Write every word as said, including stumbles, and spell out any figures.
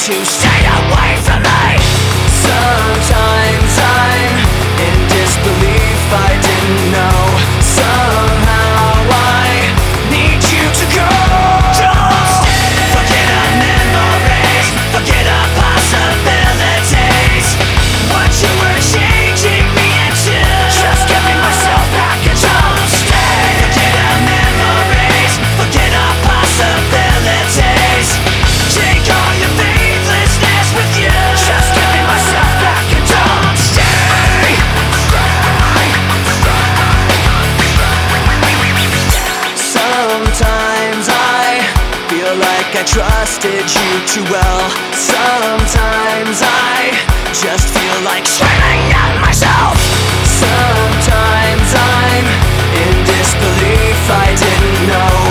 to stay away from me. Sometimes I'm in disbelief, I didn't know. Somehow I need you to go. Don't stay. Forget our memories, forget our possibilities. What you were changing me into, just giving myself back and don't stay. Forget our memories, forget our possibilities. Take all your faithlessness with you, just giving myself back and don't stay. Sometimes I feel like I trusted you too well. Sometimes I just feel like screaming at myself. Sometimes I'm in disbelief, I didn't know.